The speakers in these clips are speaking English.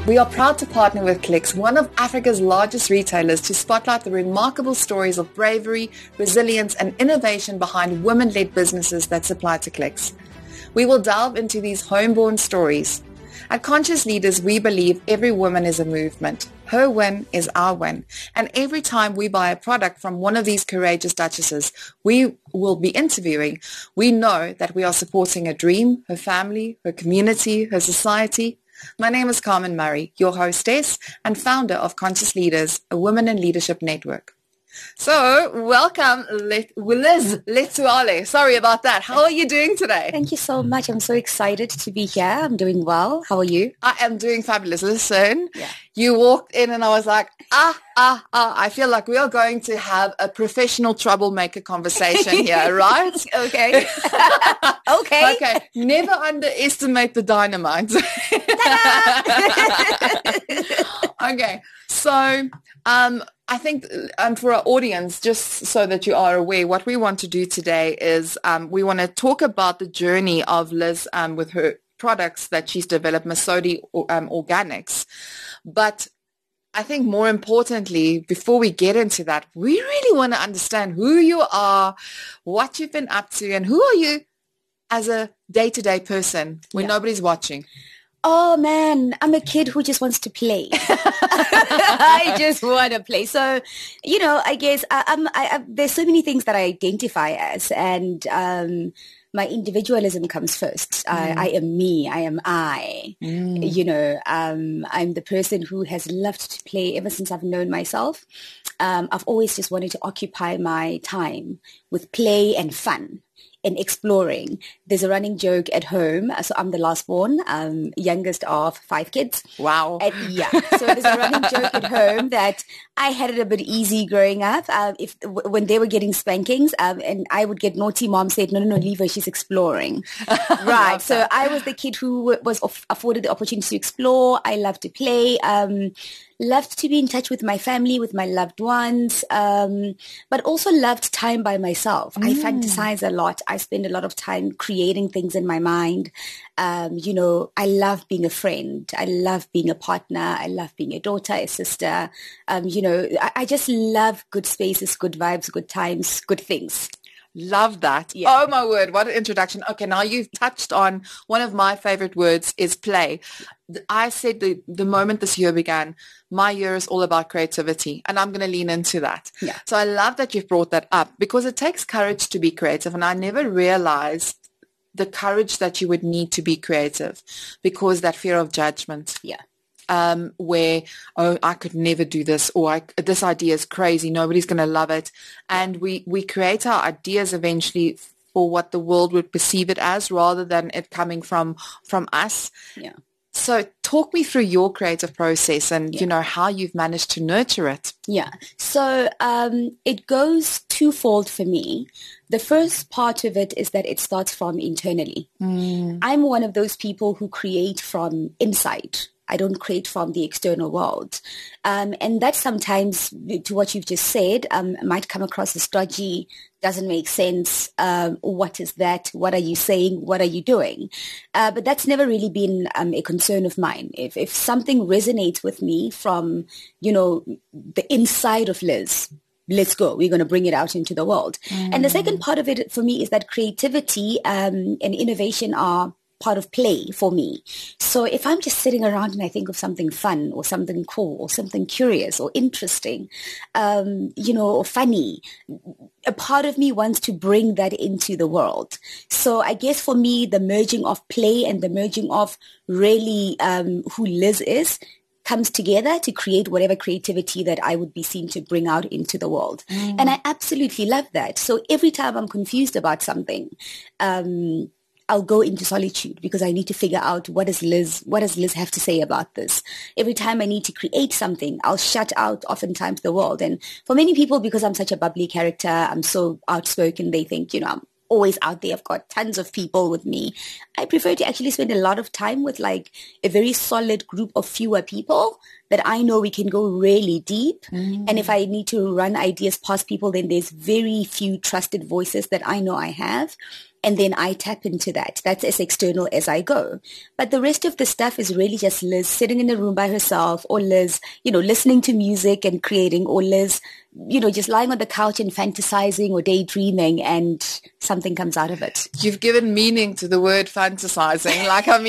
We are proud to partner with Clicks, one of Africa's largest retailers, to spotlight the remarkable stories of bravery, resilience, and innovation behind women-led businesses that supply to Clicks. We will delve into these homeborn stories. At Conscious Leaders, we believe every woman is a movement. Her win is our win. And every time we buy a product from one of these courageous duchesses we will be interviewing, we know that we are supporting a dream, her family, her community, her society. My name is Carmen Murray, your hostess and founder of Conscious Leaders, a women in leadership network. So, welcome, Liz Letsoale. Sorry about that. How are you doing today? Thank you so much. I'm so excited to be here. I'm doing well. How are you? I am doing fabulous. Listen, You walked in and I was like, I feel like we are going to have a professional troublemaker conversation here, right? Okay. Okay. Never underestimate the dynamite. Okay. So, I think for our audience, just so that you are aware, what we want to do today is we want to talk about the journey of Liz with her products that she's developed, Masodi Organics. But I think more importantly, before we get into that, we really want to understand who you are, what you've been up to, and who are you as a day-to-day person when nobody's watching. Oh man, I'm a kid who just wants to play. I just want to play. So, I guess there's so many things that I identify as, and my individualism comes first. I am me. I am I. I'm the person who has loved to play ever since I've known myself. I've always just wanted to occupy my time with play and fun and exploring. There's a running joke at home. So I'm the last born, youngest of 5 kids. Wow. So there's a running joke at home that I had it a bit easy growing up. When they were getting spankings, and I would get naughty, mom said, no, leave her, she's exploring. Right. So I was the kid who was afforded the opportunity to explore. I loved to play. Loved to be in touch with my family, with my loved ones, but also loved time by myself. I fantasize a lot. I spend a lot of time creating things in my mind. I love being a friend. I love being a partner. I love being a daughter, a sister. I just love good spaces, good vibes, good times, good things. Love that. Yeah. Oh my word, what an introduction. Okay, now you've touched on one of my favorite words is play. I said the moment this year began, my year is all about creativity, and I'm going to lean into that. Yeah. So I love that you've brought that up because it takes courage to be creative, and I never realized the courage that you would need to be creative because that fear of judgment. Yeah. Where, I could never do this, or this idea is crazy, nobody's going to love it. And we create our ideas eventually for what the world would perceive it as rather than it coming from us. Yeah. So talk me through your creative process and, how you've managed to nurture it. Yeah. So it goes twofold for me. The first part of it is that it starts from internally. I'm one of those people who create from inside. I don't create from the external world. And that sometimes, to what you've just said, might come across as dodgy, doesn't make sense. What is that? What are you saying? What are you doing? But that's never really been a concern of mine. If something resonates with me from, the inside of Liz, let's go. We're going to bring it out into the world. And the second part of it for me is that creativity and innovation are part of play for me. So if I'm just sitting around and I think of something fun or something cool or something curious or interesting, or funny, a part of me wants to bring that into the world. So I guess for me, the merging of play and the merging of really who Liz is comes together to create whatever creativity that I would be seen to bring out into the world. And I absolutely love that. So every time I'm confused about something, I'll go into solitude because I need to figure out what does Liz have to say about this. Every time I need to create something, I'll shut out oftentimes the world. And for many people, because I'm such a bubbly character, I'm so outspoken, they think, I'm always out there. I've got tons of people with me. I prefer to actually spend a lot of time with like a very solid group of fewer people that I know we can go really deep. And if I need to run ideas past people, then there's very few trusted voices that I know I have. and then I tap into that. That's as external as I go. But the rest of the stuff is really just Liz sitting in a room by herself, or Liz, listening to music and creating, or Liz, just lying on the couch and fantasizing or daydreaming, and something comes out of it. You've given meaning to the word fantasizing.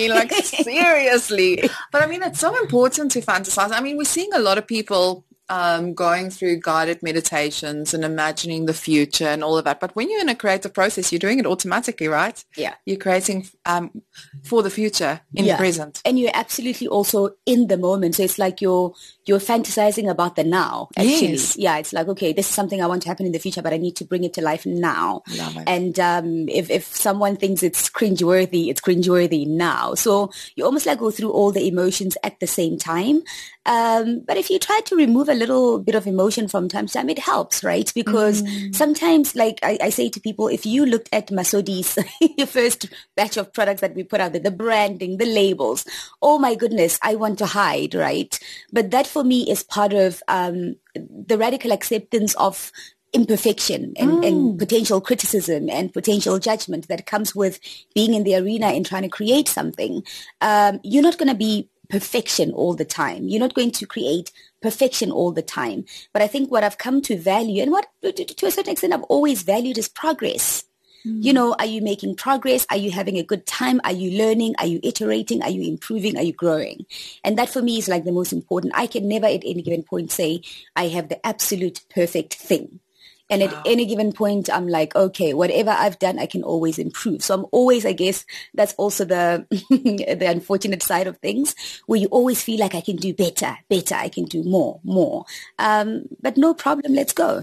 Seriously. But it's so important to fantasize. We're seeing a lot of people going through guided meditations and imagining the future and all of that. But when you're in a creative process, you're doing it automatically, right? Yeah. You're creating for the future in the present. And you're absolutely also in the moment. So it's like you're fantasizing about the now, actually. Yes. Yeah, it's like, okay, this is something I want to happen in the future, but I need to bring it to life now. Love it. And if someone thinks it's cringeworthy now. So you almost like go through all the emotions at the same time. But if you try to remove a little bit of emotion from time to time, it helps, right? Because sometimes, like I say to people, if you looked at Masodi's your first batch of products that we put out there, the branding, the labels, oh my goodness, I want to hide, right? But that for me is part of the radical acceptance of imperfection and potential criticism and potential judgment that comes with being in the arena and trying to create something. You're not going to be perfection all the time. You're not going to create perfection all the time. But I think what I've come to value, and what to a certain extent I've always valued, is progress. Are you making progress? Are you having a good time? Are you learning? Are you iterating? Are you improving? Are you growing? And that for me is like the most important. I can never at any given point say I have the absolute perfect thing. And at any given point, I'm like, okay, whatever I've done, I can always improve. So I'm always, I guess, that's also the the unfortunate side of things, where you always feel like I can do better, I can do more. But no problem, let's go.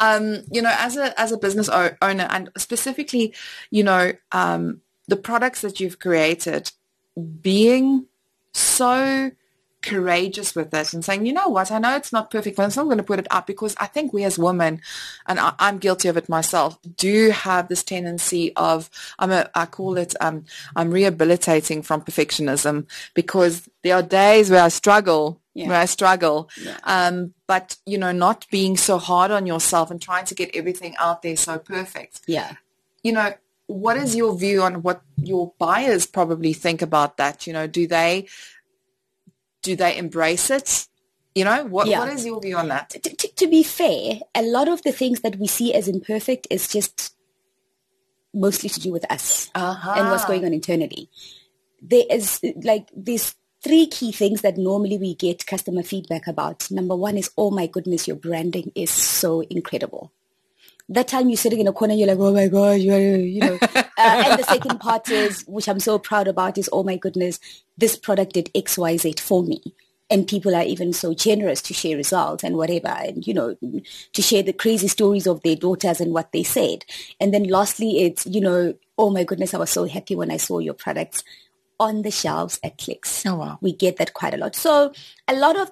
As a business owner, and specifically, the products that you've created, being so courageous with this and saying, you know what, I know it's not perfect, but I'm still going to put it up, because I think we as women, and I'm guilty of it myself, do have this tendency of, I call it, I'm rehabilitating from perfectionism, because there are days where I struggle. But not being so hard on yourself and trying to get everything out there so perfect. What is your view on what your buyers probably think about that? Do they embrace it? What is your view on that? To be fair, a lot of the things that we see as imperfect is just mostly to do with us and what's going on internally. There is these three key things that normally we get customer feedback about. Number one is, oh my goodness, your branding is so incredible. That time you're sitting in a corner, you're like, oh my gosh, and the second part is, which I'm so proud about, is, oh my goodness, this product did X, Y, Z for me. And people are even so generous to share results and whatever, and, to share the crazy stories of their daughters and what they said. And then lastly, it's, oh my goodness, I was so happy when I saw your products on the shelves at Clicks. Oh wow. We get that quite a lot. So a lot of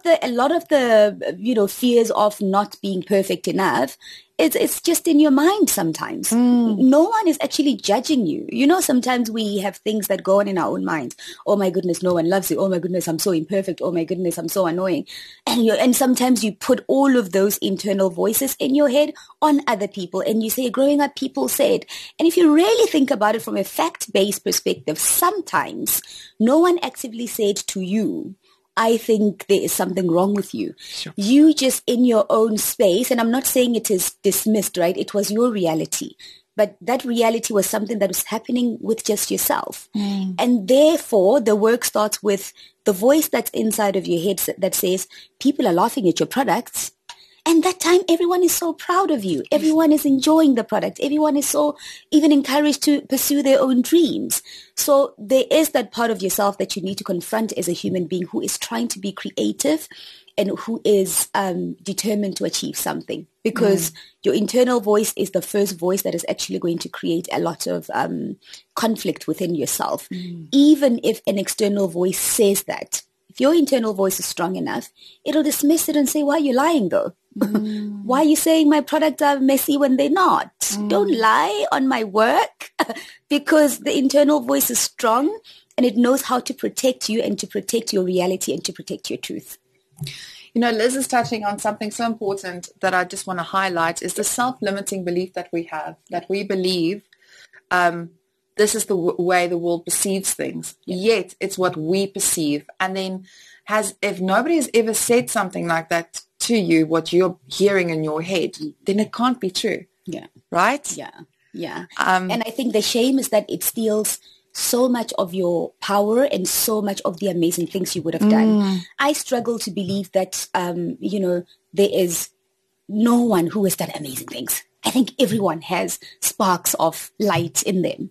the fears of not being perfect enough, it's just in your mind sometimes. No one is actually judging you. Sometimes we have things that go on in our own minds. Oh my goodness, no one loves you. Oh my goodness, I'm so imperfect. Oh my goodness, I'm so annoying. And sometimes you put all of those internal voices in your head on other people, and you say, growing up, people said. And if you really think about it from a fact-based perspective, sometimes no one actively said to you, I think there is something wrong with you. Sure. You just in your own space, and I'm not saying it is dismissed, right? It was your reality. But that reality was something that was happening with just yourself. And therefore, the work starts with the voice that's inside of your head that says, people are laughing at your products. And that time, everyone is so proud of you. Everyone is enjoying the product. Everyone is so even encouraged to pursue their own dreams. So there is that part of yourself that you need to confront as a human being who is trying to be creative and who is determined to achieve something. Because your internal voice is the first voice that is actually going to create a lot of conflict within yourself. Even if an external voice says that. If your internal voice is strong enough, it'll dismiss it and say, why are you lying though? Why are you saying my products are messy when they're not? Don't lie on my work, because the internal voice is strong and it knows how to protect you and to protect your reality and to protect your truth. Liz is touching on something so important that I just want to highlight, is the self-limiting belief that we have, that we believe this is the way the world perceives things. Yet it's what we perceive. And then if nobody has ever said something like that to you, what you're hearing in your head, then it can't be true. Yeah. Right? Yeah. And I think the shame is that it steals so much of your power and so much of the amazing things you would have done. I struggle to believe that, there is no one who has done amazing things. I think everyone has sparks of light in them.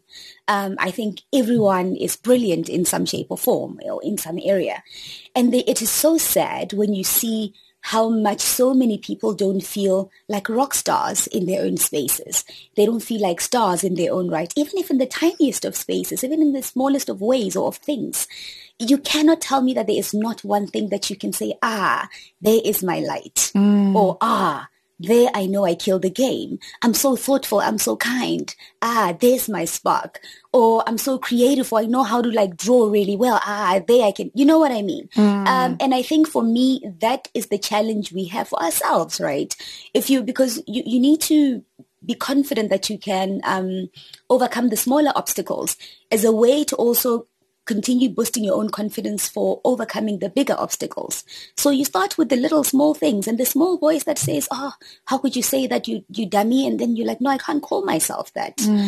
I think everyone is brilliant in some shape or form or in some area. And it is so sad when you see how much so many people don't feel like rock stars in their own spaces. They don't feel like stars in their own right, even if in the tiniest of spaces, even in the smallest of ways or of things. You cannot tell me that there is not one thing that you can say, there is my light. Or, there I know I killed the game. I'm so thoughtful. I'm so kind. There's my spark. Or I'm so creative, or I know how to draw really well. There I can, you know what I mean? And I think for me, that is the challenge we have for ourselves, right? Because you need to be confident that you can overcome the smaller obstacles as a way to also continue boosting your own confidence for overcoming the bigger obstacles. So you start with the little small things and the small voice that says, how could you say that, you dummy? And then you're like, no, I can't call myself that.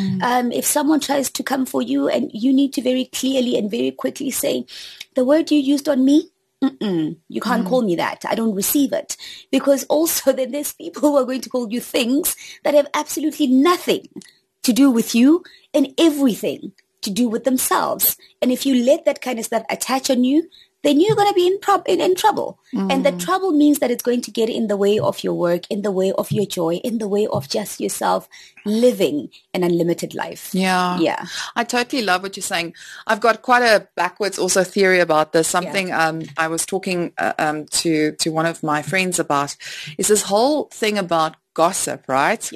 If someone tries to come for you, and you need to very clearly and very quickly say, the word you used on me, you can't call me that. I don't receive it. Because also then there's people who are going to call you things that have absolutely nothing to do with you and everything to do with themselves. And if you let that kind of stuff attach on you, then you're going to be in trouble. And that trouble means that it's going to get in the way of your work, in the way of your joy, in the way of just yourself living an unlimited life. Yeah. I totally love what you're saying. I've got quite a backwards also theory about this. Something I was talking to one of my friends about is this whole thing about gossip, right?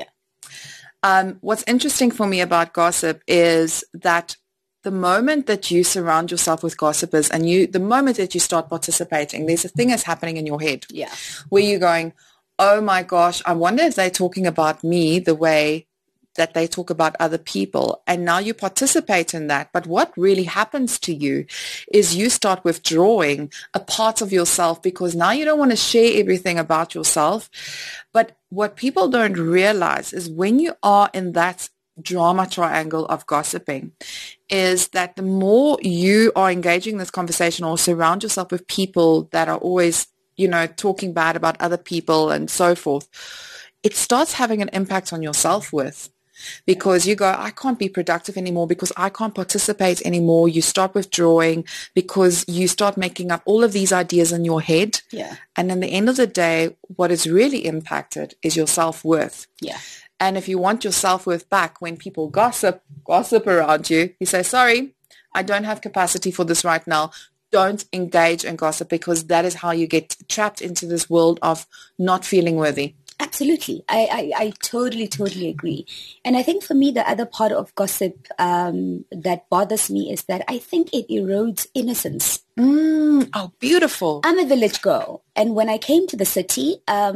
Yeah. What's interesting for me about gossip is that the moment that you surround yourself with gossipers and the moment that you start participating, there's a thing that's happening in your head where you're going, oh my gosh, I wonder if they're talking about me the way that they talk about other people. And now you participate in that. But what really happens to you is you start withdrawing a part of yourself because now you don't want to share everything about yourself. But what people don't realize is when you are in that drama triangle of gossiping is that the more you are engaging this conversation or surround yourself with people that are always, talking bad about other people and so forth, it starts having an impact on your self-worth. Because you go, I can't be productive anymore because I can't participate anymore. You start withdrawing because you start making up all of these ideas in your head. Yeah. And in the end of the day, what is really impacted is your self-worth. Yeah. And if you want your self-worth back, when people gossip around you, you say, sorry, I don't have capacity for this right now. Don't engage in gossip because that is how you get trapped into this world of not feeling worthy. Absolutely. I totally agree. And I think for me, the other part of gossip that bothers me is that I think it erodes innocence. Oh, beautiful. I'm a village girl. And when I came to the city,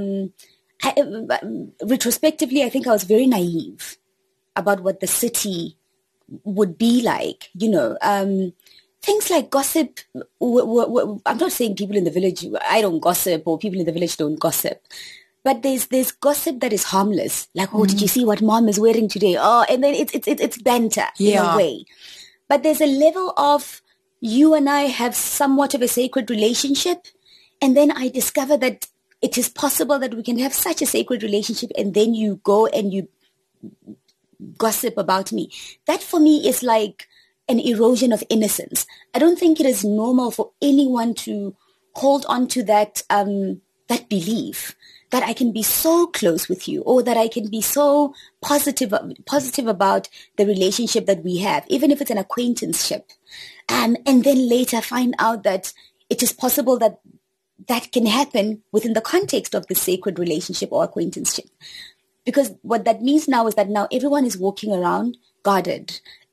retrospectively, I think I was very naive about what the city would be like, things like gossip. I'm not saying people in the village, I don't gossip or people in the village don't gossip. But there's gossip that is harmless. Like, did you see what mom is wearing today? Oh, and then it's banter in a way. But there's a level of you and I have somewhat of a sacred relationship. And then I discover that it is possible that we can have such a sacred relationship. And then you go and you gossip about me. That for me is like an erosion of innocence. I don't think it is normal for anyone to hold on to that belief that I can be so close with you or that I can be so positive about the relationship that we have, even if it's an acquaintanceship. And then later find out that it is possible that that can happen within the context of the sacred relationship or acquaintanceship. Because what that means now is that now everyone is walking around guarded.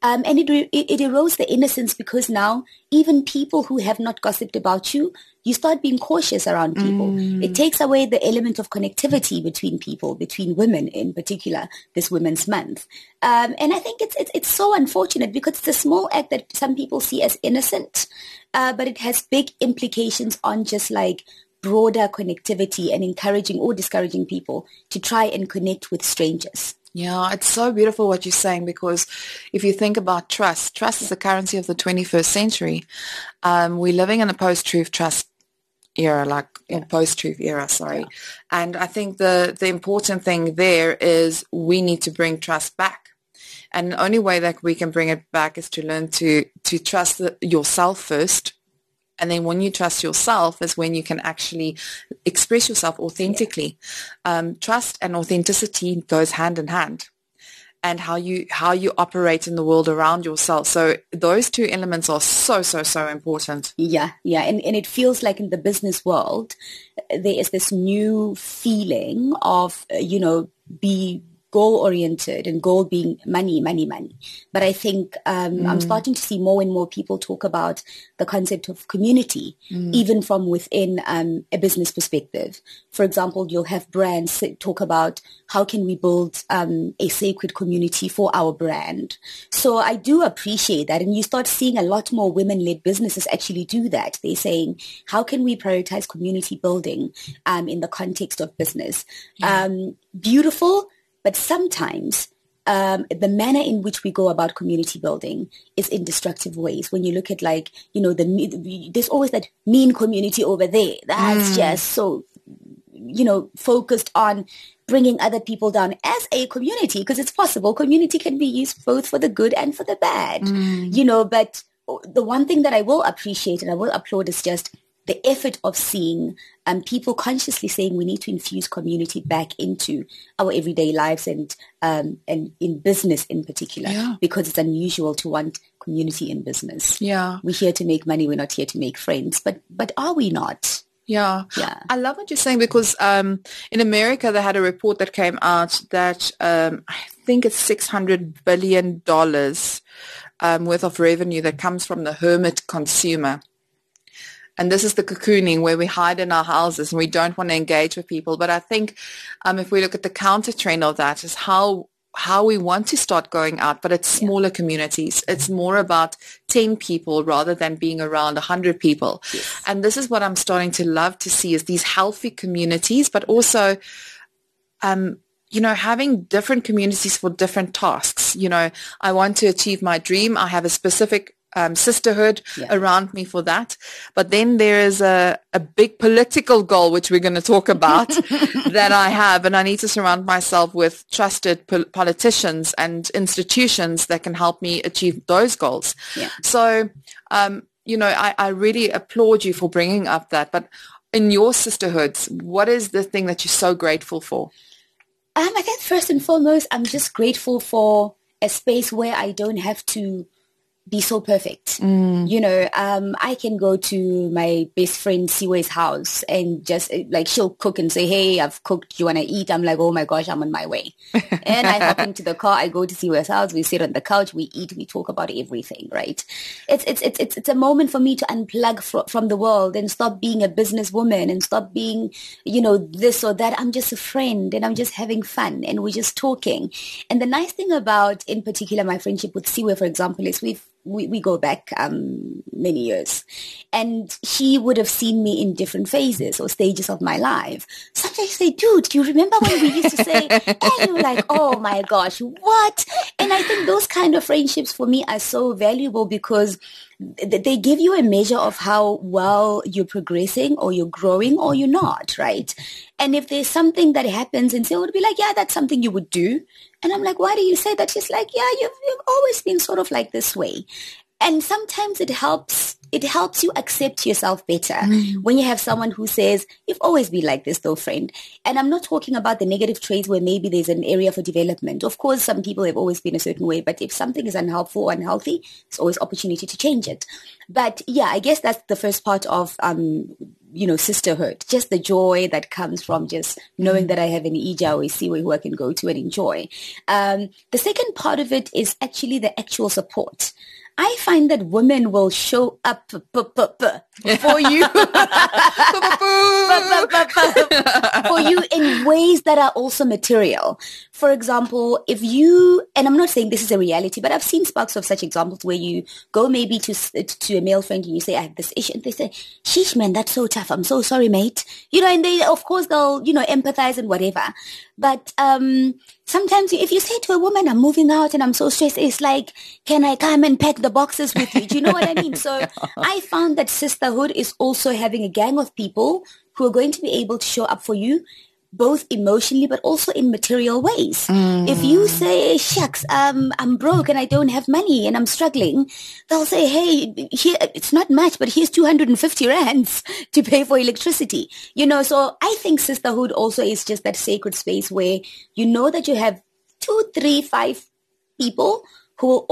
And it erodes the innocence, because now even people who have not gossiped about you, you start being cautious around people. It takes away the element of connectivity between people, between women in particular, this Women's Month. And I think it's so unfortunate, because it's a small act that some people see as innocent, but it has big implications on just like broader connectivity and encouraging or discouraging people to try and connect with strangers. Yeah, it's so beautiful what you're saying, because if you think about trust is the currency of the 21st century. We're living in a post-truth trust era, post-truth era, sorry. Yeah. And I think the important thing there is we need to bring trust back. And the only way that we can bring it back is to learn to trust yourself first. And then when you trust yourself is when you can actually express yourself authentically. Yeah. Trust and authenticity goes hand in hand, and how you operate in the world around yourself. So those two elements are so important. Yeah. And it feels like in the business world, there is this new feeling of, be goal-oriented, and goal being money. But I think I'm starting to see more and more people talk about the concept of community, even from within a business perspective. For example, you'll have brands talk about how can we build a sacred community for our brand. So I do appreciate that. And you start seeing a lot more women-led businesses actually do that. They're saying, how can we prioritize community building in the context of business? Yeah. Beautiful. But sometimes the manner in which we go about community building is in destructive ways. When you look at there's always that mean community over there. That's just so, focused on bringing other people down as a community, because it's possible. Community can be used both for the good and for the bad, but the one thing that I will appreciate and I will applaud is just the effort of seeing people consciously saying we need to infuse community back into our everyday lives and in business in particular, because it's unusual to want community in business. Yeah, we're here to make money. We're not here to make friends. But are we not? Yeah. I love what you're saying, because in America they had a report that came out that I think it's $600 billion worth of revenue that comes from the hermit consumer. And this is the cocooning where we hide in our houses and we don't want to engage with people. But I think if we look at the counter trend of that is how we want to start going out, but it's smaller communities. It's more about 10 people rather than being around 100 people. Yes. And this is what I'm starting to love to see is these healthy communities, but also, having different communities for different tasks. I want to achieve my dream. I have a specific sisterhood around me for that. But then there is a big political goal, which we're going to talk about, that I have. And I need to surround myself with trusted politicians and institutions that can help me achieve those goals. Yeah. So, I really applaud you for bringing up that. But in your sisterhoods, what is the thing that you're so grateful for? I think first and foremost, I'm just grateful for a space where I don't have to be so perfect. I can go to my best friend Siwe's house and just she'll cook and say, hey, I've cooked, do you want to eat? I'm like, oh my gosh, I'm on my way. And I hop into the car, I go to Siwe's house, we sit on the couch, we eat, we talk about everything, right? It's a moment for me to unplug from the world and stop being a businesswoman and stop being, this or that. I'm just a friend and I'm just having fun and we're just talking. And the nice thing about, in particular, my friendship with Siwe, for example, is we go back many years, and she would have seen me in different phases or stages of my life. Sometimes you say, dude, do you remember when we used to say, and you're like, oh my gosh, what? And I think those kind of friendships for me are so valuable because they give you a measure of how well you're progressing or you're growing or you're not, right? And if there's something that happens and say, would be like, yeah, that's something you would do. And I'm like, why do you say that? She's like, yeah, you've always been sort of like this way. And sometimes it helps you accept yourself better when you have someone who says, you've always been like this though, friend. And I'm not talking about the negative traits where maybe there's an area for development. Of course, some people have always been a certain way, but if something is unhelpful or unhealthy, there's always opportunity to change it. But yeah, I guess that's the first part of sisterhood, just the joy that comes from just knowing that I have an Ija or a Siwe who I can go to and enjoy. The second part of it is actually the actual support. I find that women will show up for you for you in ways that are also material. For example, if you, and I'm not saying this is a reality, but I've seen sparks of such examples where you go maybe to a male friend and you say, I have this issue, and they say, sheesh man, that's so tough. I'm so sorry, mate. And they, of course, they'll, empathize and whatever. But sometimes if you say to a woman, I'm moving out and I'm so stressed, it's like, can I come and pack the boxes with you? Do you know what I mean? So I found that sisterhood is also having a gang of people who are going to be able to show up for you, both emotionally but also in material ways. If you say, shucks, I'm broke and I don't have money and I'm struggling, they'll say, hey, here, it's not much, but here's 250 rands to pay for electricity. So I think sisterhood also is just that sacred space where you know that you have 2, 3, 5 people who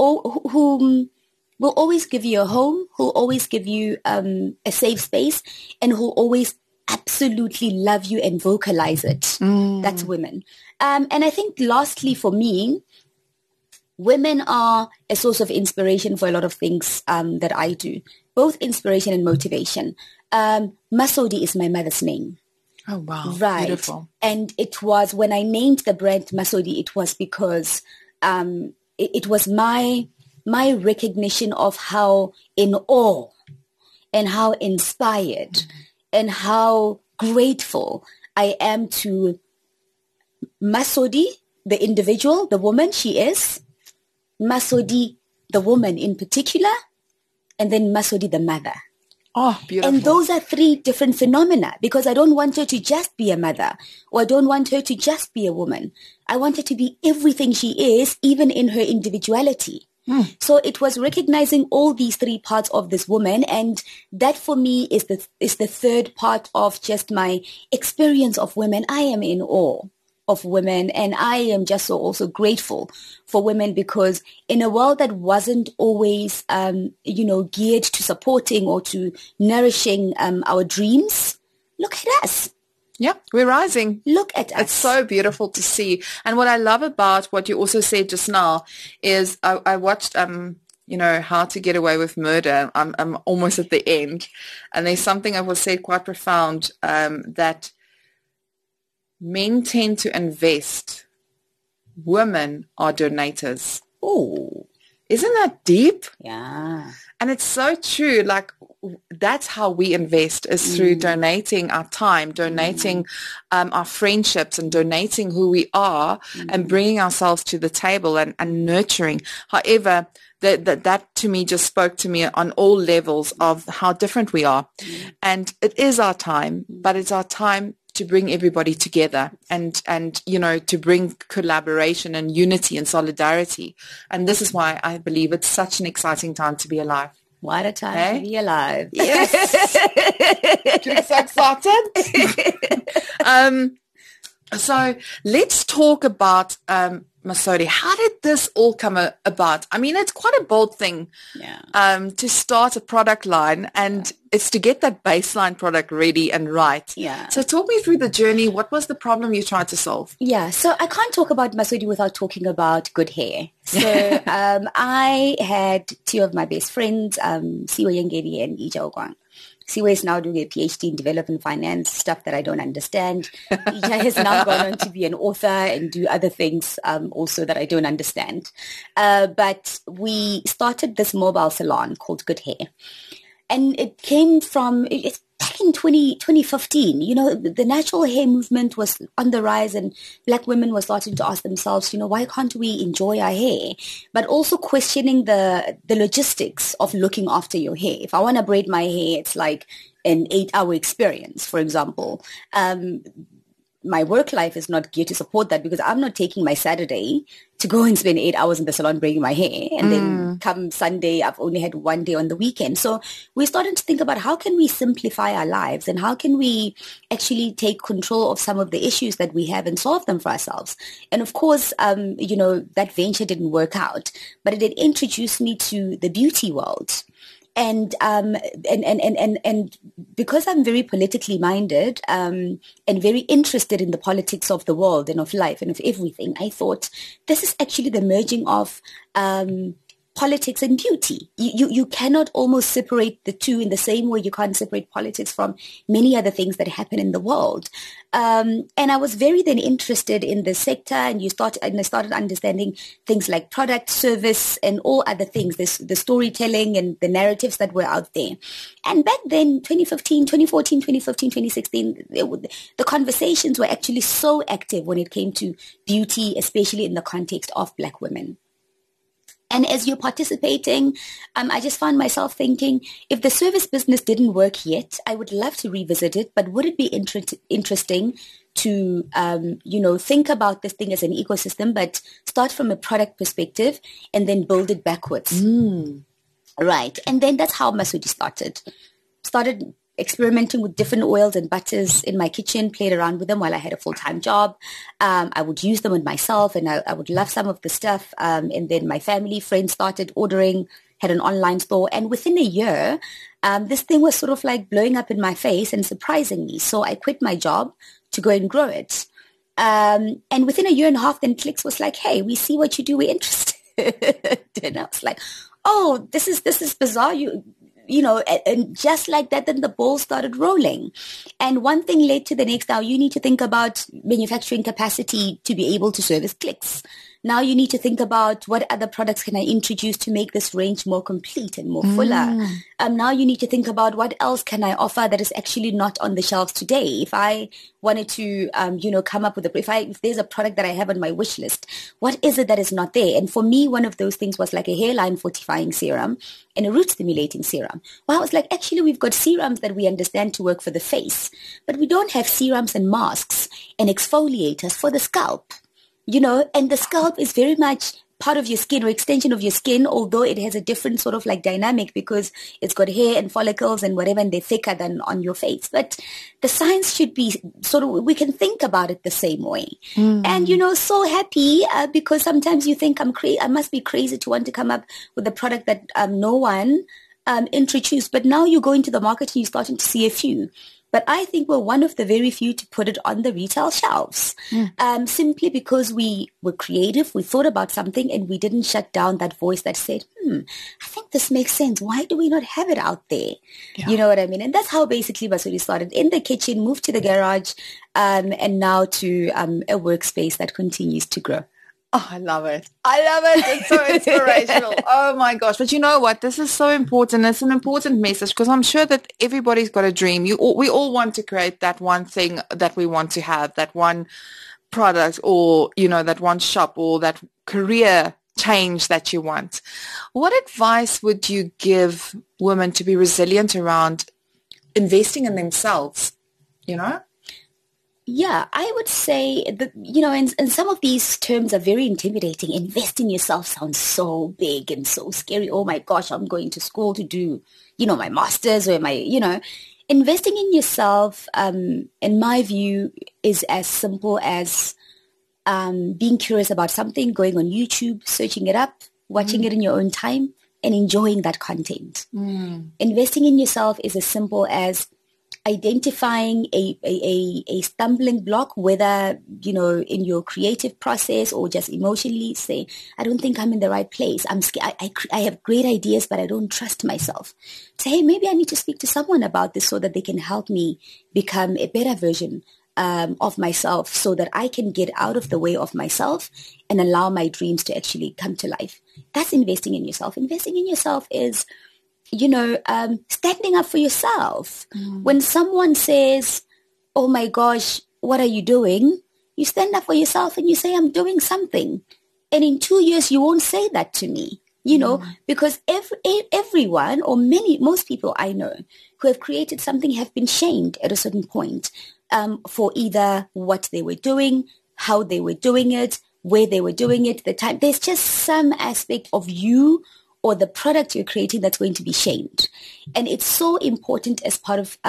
will always give you a home, who'll always give you a safe space, and who'll always absolutely love you and vocalize it. That's women. And I think lastly for me, women are a source of inspiration for a lot of things that I do, both inspiration and motivation. Masodi is my mother's name. Oh, wow. Right. Beautiful. And it was when I named the brand Masodi, it was because it was my recognition of how in awe and how inspired and how grateful I am to Masodi, the individual, the woman she is, Masodi, the woman in particular, and then Masodi, the mother. Oh, beautiful. And those are 3 different phenomena, because I don't want her to just be a mother, or I don't want her to just be a woman. I want her to be everything she is, even in her individuality. So it was recognizing all these 3 parts of this woman, and that for me is the third part of just my experience of women. I am in awe of women, and I am just so also grateful for women, because in a world that wasn't always geared to supporting or to nourishing our dreams, look at us. Yeah, we're rising. Look at us. It's so beautiful to see. And what I love about what you also said just now is I watched, How to Get Away with Murder. I'm almost at the end. And there's something that was said quite profound, that men tend to invest. Women are donators. Oh. Isn't that deep? Yeah. And it's so true. Like, that's how we invest, is through donating our time, donating our friendships, and donating who we are, and bringing ourselves to the table and nurturing. However, that to me just spoke to me on all levels of how different we are. And it is our time, but it's our time to bring everybody together and to bring collaboration and unity and solidarity. And this is why I believe it's such an exciting time to be alive. What a time to be alive. Yes. You're so excited. So let's talk about Masodi. How did this all come about? I mean, it's quite a bold thing to start a product line, and it's to get that baseline product ready and right. Yeah. So talk me through the journey. What was the problem you tried to solve? Yeah, so I can't talk about Masodi without talking about good hair. So I had 2 of my best friends, Siwe Yengedi and Ija Ogwang. Siwe is now doing a PhD in development finance, stuff that I don't understand. Ija has now gone on to be an author and do other things also that I don't understand. But we started this mobile salon called Good Hair. And it came from, it's back in 2015, the natural hair movement was on the rise, and Black women were starting to ask themselves, why can't we enjoy our hair? But also questioning the logistics of looking after your hair. If I want to braid my hair, it's like an 8-hour experience, for example. My work life is not geared to support that, because I'm not taking my Saturday to go and spend 8 hours in the salon braiding my hair. And then come Sunday, I've only had 1 day on the weekend. So we started to think about how can we simplify our lives, and how can we actually take control of some of the issues that we have and solve them for ourselves. And of course, that venture didn't work out, but it had introduced me to the beauty world. And because I'm very politically minded and very interested in the politics of the world and of life and of everything, I thought this is actually the merging of politics and beauty. You cannot almost separate the two in the same way you can't separate politics from many other things that happen in the world. And I was very then interested in the sector, and I started understanding things like product, service, and all other things, the storytelling and the narratives that were out there. And back then, 2014, 2016, the conversations were actually so active when it came to beauty, especially in the context of Black women. And as you're participating, I just found myself thinking, if the service business didn't work yet, I would love to revisit it, but would it be interesting to, think about this thing as an ecosystem, but start from a product perspective and then build it backwards. Right. And then that's how Masudi started experimenting with different oils and butters in my kitchen, played around with them while I had a full-time job. I would use them on myself, and I would love some of the stuff. And then my family, friends started ordering, had an online store. And within a year, this thing was sort of like blowing up in my face and surprising me. So I quit my job to go and grow it. And within a year and a half, then Clicks was like, hey, we see what you do. We're interested. And I was like, oh, this is bizarre. And just like that, then the ball started rolling. And one thing led to the next. Now you need to think about manufacturing capacity to be able to service Clicks. Now you need to think about what other products can I introduce to make this range more complete and more fuller. Now you need to think about what else can I offer that is actually not on the shelves today. If I wanted to, come up with if there's a product that I have on my wish list, what is it that is not there? And for me, one of those things was like a hairline fortifying serum and a root stimulating serum. Well, I was like, actually, we've got serums that we understand to work for the face, but we don't have serums and masks and exfoliators for the scalp. And the scalp is very much part of your skin or extension of your skin, although it has a different sort of like dynamic because it's got hair and follicles and whatever, and they're thicker than on your face. But the science should be sort of, we can think about it the same way. And, so happy because sometimes you think I must be crazy to want to come up with a product that no one introduced. But now you go into the market and you're starting to see a few. But I think we're one of the very few to put it on the retail shelves, simply because we were creative, we thought about something, and we didn't shut down that voice that said, I think this makes sense. Why do we not have it out there? Yeah. You know what I mean? And that's how basically Masudi started in the kitchen, moved to the garage, and now to a workspace that continues to grow. Oh, I love it. It's so inspirational. Oh my gosh. But you know what? This is so important. It's an important message because I'm sure that everybody's got a dream. We all want to create that one thing that we want to have, that one product or, that one shop or that career change that you want. What advice would you give women to be resilient around investing in themselves, Yeah, I would say that, and some of these terms are very intimidating. Invest in yourself sounds so big and so scary. Oh my gosh, I'm going to school to do, my master's or investing in yourself, in my view, is as simple as being curious about something, going on YouTube, searching it up, watching it in your own time and enjoying that content. Investing in yourself is as simple as identifying a stumbling block, whether, in your creative process or just emotionally, say, I don't think I'm in the right place. I'm scared. I have great ideas, but I don't trust myself. Say, hey, maybe I need to speak to someone about this so that they can help me become a better version of myself so that I can get out of the way of myself and allow my dreams to actually come to life. That's investing in yourself. Investing in yourself is standing up for yourself. When someone says, oh my gosh, what are you doing? You stand up for yourself and you say, I'm doing something. And in 2 years, you won't say that to me, because everyone or most people I know who have created something have been shamed at a certain point for either what they were doing, how they were doing it, where they were doing it, the time. There's just some aspect of you or the product you're creating that's going to be shamed. And it's so important as part of,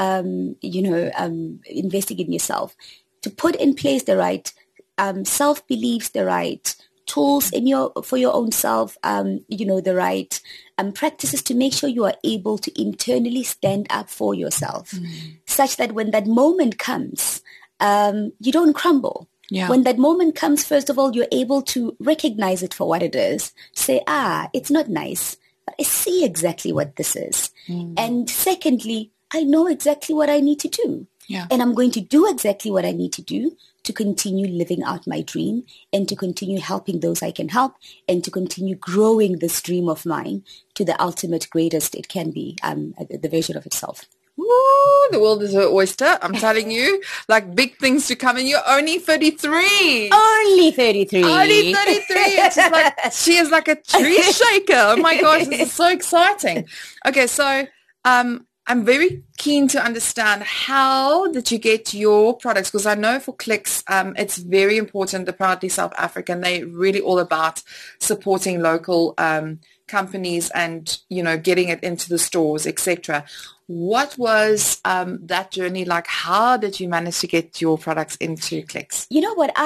investing in yourself to put in place the right self-beliefs, the right tools for your own self, the right practices to make sure you are able to internally stand up for yourself, such that when that moment comes, you don't crumble. Yeah. When that moment comes, first of all, you're able to recognize it for what it is. Say, it's not nice, but I see exactly what this is. And secondly, I know exactly what I need to do. Yeah. And I'm going to do exactly what I need to do to continue living out my dream and to continue helping those I can help and to continue growing this dream of mine to the ultimate greatest it can be, the version of itself. Ooh, the world is her oyster. I'm telling you, like big things to come. And you're only 33. Only 33. Only 33. It's just like, she is like a tree shaker. Oh my gosh, this is so exciting. Okay, so I'm very keen to understand how did you get your products, because I know for Clicks, it's very important, the Proudly South African, they're really all about supporting local companies and, getting it into the stores, etc. What was that journey like? How did you manage to get your products into Clicks? You know what,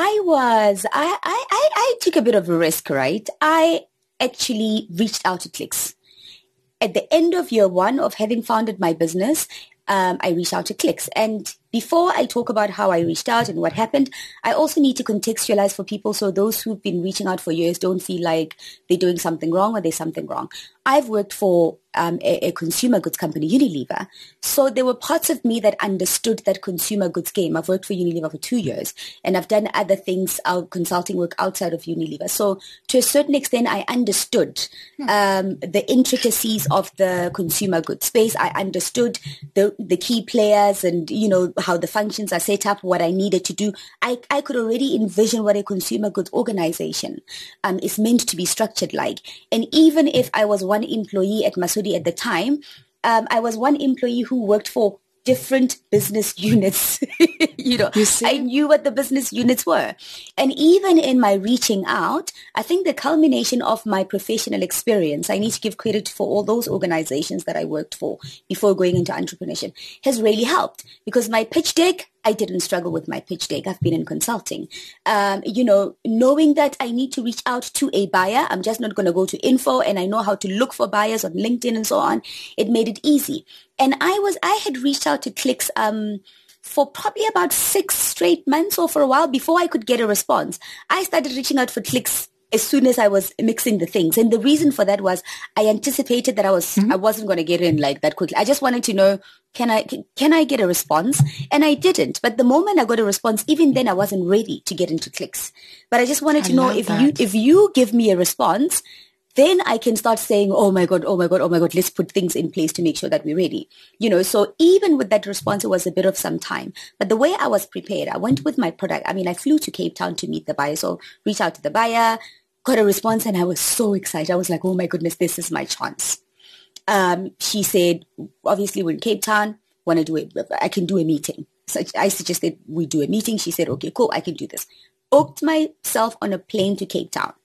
I took a bit of a risk, right? I actually reached out to Clicks. At the end of year one of having founded my business, I reached out to Clicks. And before I talk about how I reached out and what happened, I also need to contextualize for people so those who've been reaching out for years don't feel like they're doing something wrong or there's something wrong. I've worked for a consumer goods company, Unilever. So there were parts of me that understood that consumer goods game. I've worked for Unilever for 2 years and I've done other things, consulting work outside of Unilever. So to a certain extent, I understood the intricacies of the consumer goods space. I understood the key players and, how the functions are set up, what I needed to do. I could already envision what a consumer goods organization is meant to be structured like. And even if I was one employee at Masudi at the time, I was one employee who worked for different business units. I knew what the business units were. And even in my reaching out, I think the culmination of my professional experience, I need to give credit for all those organizations that I worked for before going into entrepreneurship, has really helped, because my pitch deck, I didn't struggle with my pitch deck. I've been in consulting. Knowing that I need to reach out to a buyer, I'm just not going to go to info, and I know how to look for buyers on LinkedIn and so on. It made it easy. And I had reached out to Clicks for probably about 6 straight months or for a while before I could get a response. I started reaching out for Clicks as soon as I was mixing the things. And the reason for that was I anticipated that I wasn't going to get in like that quickly. I just wanted to know, can I get a response? And I didn't. But the moment I got a response, even then I wasn't ready to get into Clicks. But I just wanted to know if you give me a response, then I can start saying, oh my God, let's put things in place to make sure that we're ready. So even with that response, it was a bit of some time. But the way I was prepared, I went with my product. I flew to Cape Town to meet the buyer. So reached out to the buyer, got a response, and I was so excited. I was like, oh my goodness, this is my chance. She said, obviously we're in Cape Town, I can do a meeting. So I suggested we do a meeting. She said, okay, cool, I can do this. Booked myself on a plane to Cape Town.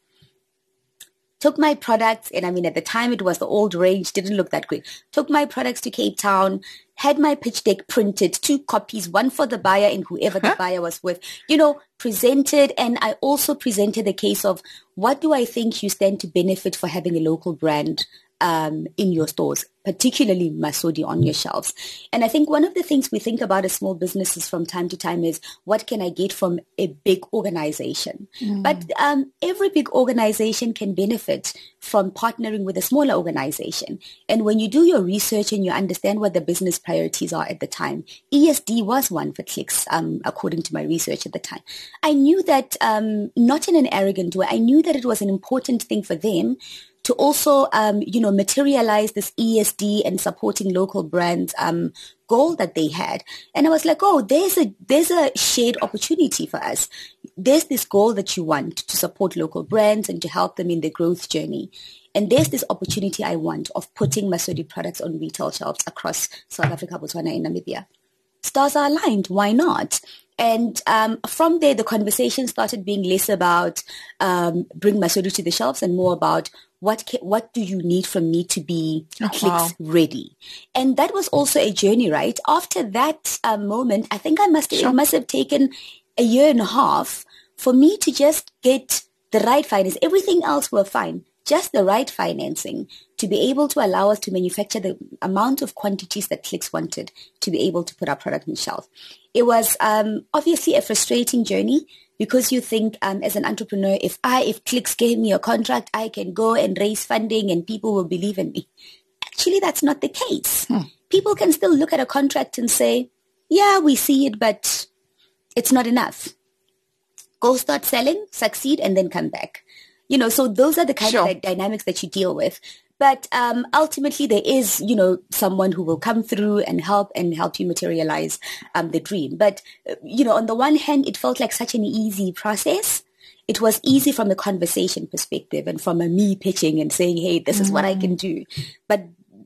Took my products, and at the time it was the old range, didn't look that great. Took my products to Cape Town, had my pitch deck printed, 2 copies, one for the buyer and whoever the buyer was with, presented. And I also presented the case of what do I think you stand to benefit for having a local brand in your stores, particularly Masudi on your shelves. And I think one of the things we think about as small businesses from time to time is, what can I get from a big organization? But every big organization can benefit from partnering with a smaller organization. And when you do your research and you understand what the business priorities are at the time, ESD was one for Clicks, according to my research at the time. I knew that, not in an arrogant way, I knew that it was an important thing for them to also, materialize this ESD and supporting local brands goal that they had. And I was like, oh, there's a shared opportunity for us. There's this goal that you want to support local brands and to help them in their growth journey. And there's this opportunity I want of putting Masudi products on retail shelves across South Africa, Botswana, and Namibia. Stars are aligned. Why not? And from there, the conversation started being less about bring Masudi to the shelves and more about what do you need from me to be Clicks ready? And that was also a journey, right? After that moment, I think it must have taken a year and a half for me to just get the right finance. Everything else were fine. Just the right financing to be able to allow us to manufacture the amount of quantities that Clicks wanted to be able to put our product on the shelf. It was obviously a frustrating journey because you think as an entrepreneur, if Clicks gave me a contract, I can go and raise funding and people will believe in me. Actually, that's not the case. People can still look at a contract and say, yeah, we see it, but it's not enough. Go start selling, succeed, and then come back. So those are the kind of dynamics that you deal with. But ultimately, there is, someone who will come through and help you materialize the dream. But, on the one hand, it felt like such an easy process. It was easy from a conversation perspective and from a me pitching and saying, hey, this is what I can do. But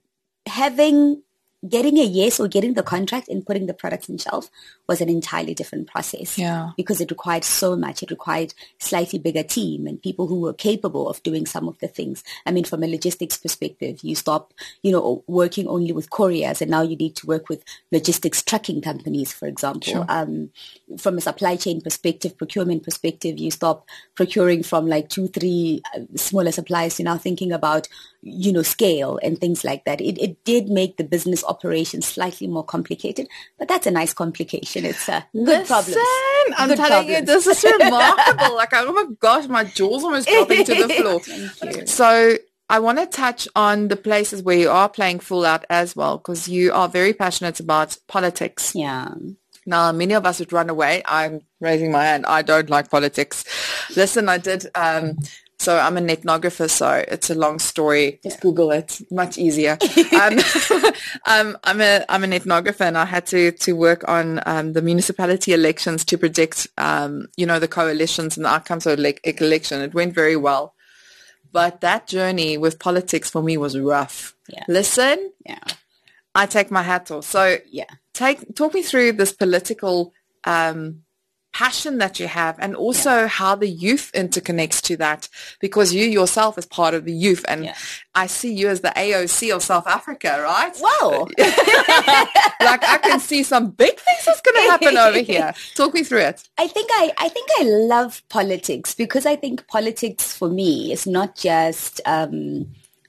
getting a yes or getting the contract and putting the product on shelf was an entirely different process. Yeah. Because it required so much. It required slightly bigger team and people who were capable of doing some of the things. I mean, from a logistics perspective, you stop, working only with couriers and now you need to work with logistics trucking companies, for example. Sure. From a supply chain perspective, procurement perspective, you stop procuring from like 2-3 smaller suppliers. You're now thinking about scale and things like that. It did make the business operations slightly more complicated, but that's a nice complication. It's a good problem. I'm telling you, this is remarkable. Like, oh my gosh, my jaw's almost dropping to the floor. Thank you. So I want to touch on the places where you are playing full out as well, because you are very passionate about politics. Yeah. Now, many of us would run away. I'm raising my hand. I don't like politics. Listen, I did... so I'm an ethnographer, so it's a long story. Just Google it. Much easier. I'm an ethnographer, and I had to work on the municipality elections to predict, the coalitions and the outcomes of election. It went very well. But that journey with politics for me was rough. Yeah. Listen, I take my hat off. So talk me through this political passion that you have, and also how the youth interconnects to that, because you yourself is part of the youth, and I see you as the AOC of South Africa, right? Wow. Like, I can see some big things that's going to happen over here. Talk me through it. I think I love politics because I think politics for me is not just the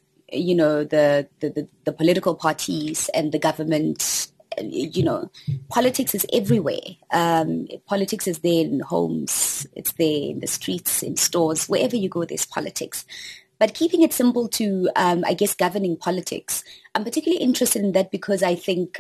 political parties and the government. Politics is everywhere. Politics is there in homes. It's there in the streets, in stores, wherever you go, there's politics. But keeping it simple to, governing politics, I'm particularly interested in that because I think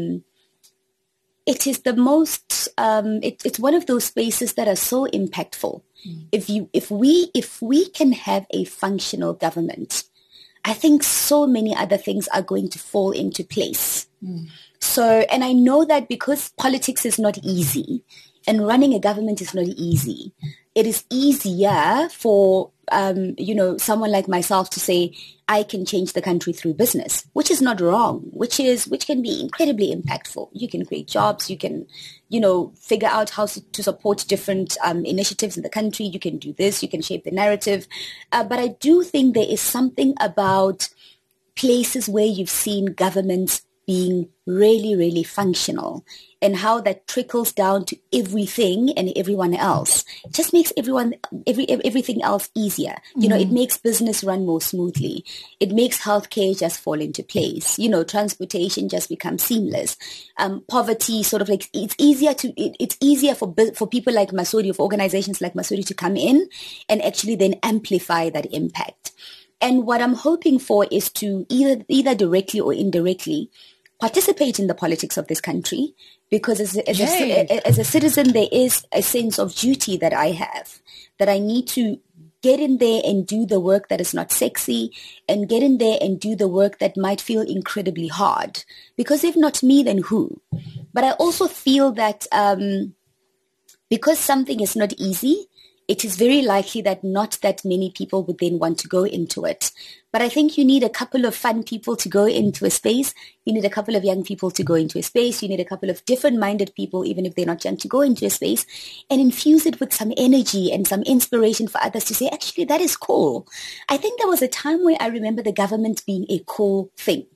it is the most, it's one of those spaces that are so impactful. If we can have a functional government, I think so many other things are going to fall into place. So, and I know that because politics is not easy and running a government is not easy, it is easier for, someone like myself to say, I can change the country through business, which is not wrong, which can be incredibly impactful. You can create jobs, you can, figure out how to support different initiatives in the country. You can do this, you can shape the narrative. But I do think there is something about places where you've seen governments being really, really functional and how that trickles down to everything and everyone else. It just makes everything else easier. It makes business run more smoothly. It makes healthcare just fall into place. Transportation just becomes seamless. Poverty sort of like, it's easier for people like Masudi, for organizations like Masudi to come in and actually then amplify that impact. And what I'm hoping for is to either directly or indirectly participate in the politics of this country, because as a citizen, there is a sense of duty that I have, that I need to get in there and do the work that is not sexy, and get in there and do the work that might feel incredibly hard. Because if not me, then who? But I also feel that because something is not easy, it is very likely that not that many people would then want to go into it. But I think you need a couple of fun people to go into a space. You need a couple of young people to go into a space. You need a couple of different-minded people, even if they're not young, to go into a space and infuse it with some energy and some inspiration for others to say, actually, that is cool. I think there was a time where I remember the government being a cool thing.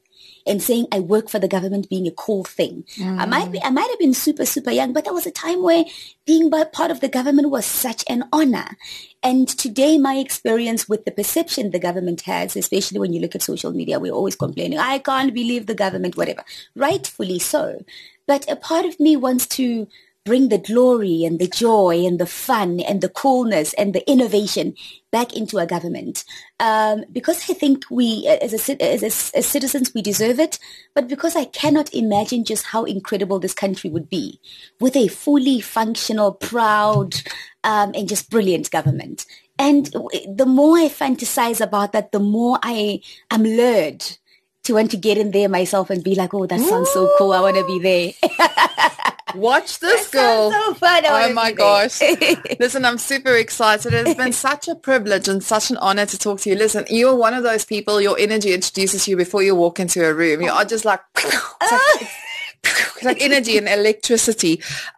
and saying I work for the government being a cool thing. I might have been super, super young, but there was a time where being part of the government was such an honor. And today, my experience with the perception the government has, especially when you look at social media, we're always complaining, I can't believe the government, whatever. Rightfully so. But a part of me wants to bring the glory and the joy and the fun and the coolness and the innovation back into our government. Because I think we, as citizens, we deserve it, but because I cannot imagine just how incredible this country would be with a fully functional, proud, and just brilliant government. And the more I fantasize about that, the more I am lured to want to get in there myself and be like, oh, that sounds so cool. I want to be there. Watch this, girl. So fun. Oh my gosh. Listen, I'm super excited. It's been such a privilege and such an honor to talk to you. Listen, you're one of those people, your energy introduces you before you walk into a room. You are just like, it's like energy and electricity.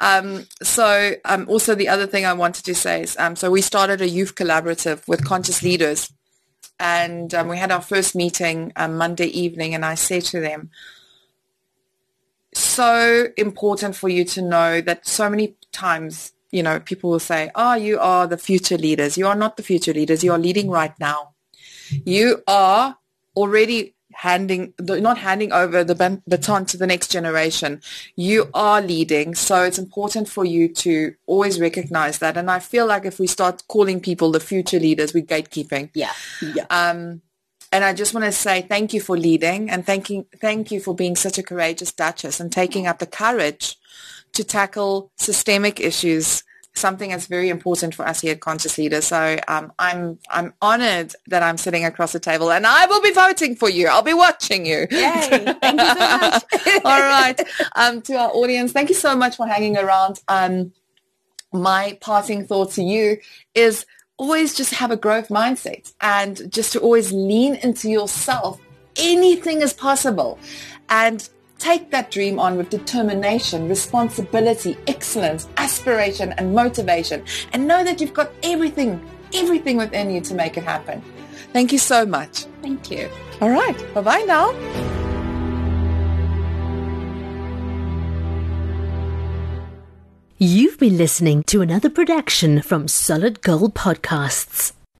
Also the other thing I wanted to say is, so we started a youth collaborative with conscious leaders, and we had our first meeting Monday evening, and I said to them, so important for you to know that so many times, you know, people will say, oh, you are the future leaders. You are not the future leaders. You are leading right now. You are already not handing over the baton to the next generation. You are leading. So it's important for you to always recognize that. And I feel like if we start calling people the future leaders, we're gatekeeping. Yeah. And I just want to say thank you for leading, and thank you for being such a courageous Duchess and taking up the courage to tackle systemic issues, something that's very important for us here at Conscious Leaders. So I'm honored that I'm sitting across the table, and I will be voting for you. I'll be watching you. Yay. Thank you so much. All right. To our audience, thank you so much for hanging around. My parting thought to you is, always just have a growth mindset and just to always lean into yourself. Anything is possible. And take that dream on with determination, responsibility, excellence, aspiration, and motivation. And know that you've got everything within you to make it happen. Thank you so much. Thank you. All right. Bye-bye now. You've been listening to another production from Solid Gold Podcasts.